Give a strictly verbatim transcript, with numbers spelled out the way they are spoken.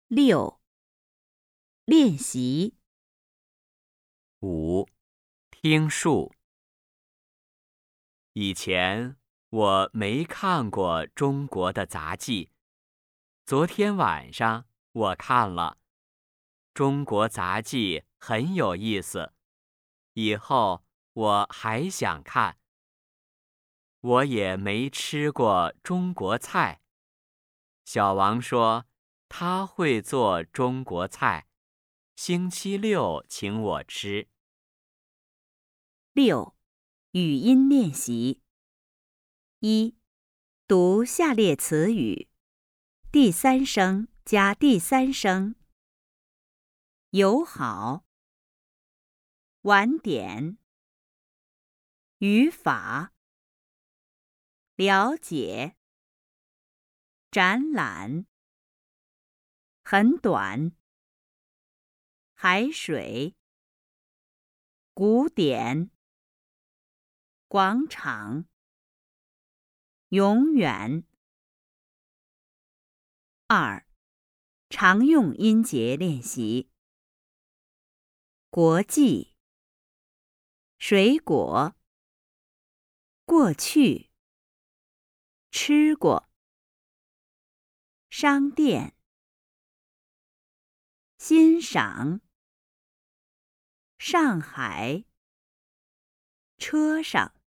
六、练习。 五、听数。以前我没看过中国的杂技，昨天晚上我看了。中国杂技很有意思，以后我还想看。我也没吃过中国菜。小王说他会做中国菜，星期六请我吃。 六、语音练习。一、读下列词语，第三声加第三声。友好，晚点，语法，了解，展览，很短，海水，古典，广场，永远。二、常用音节练习。国际，水果，过去，吃过，商店，欣赏，上海，车上。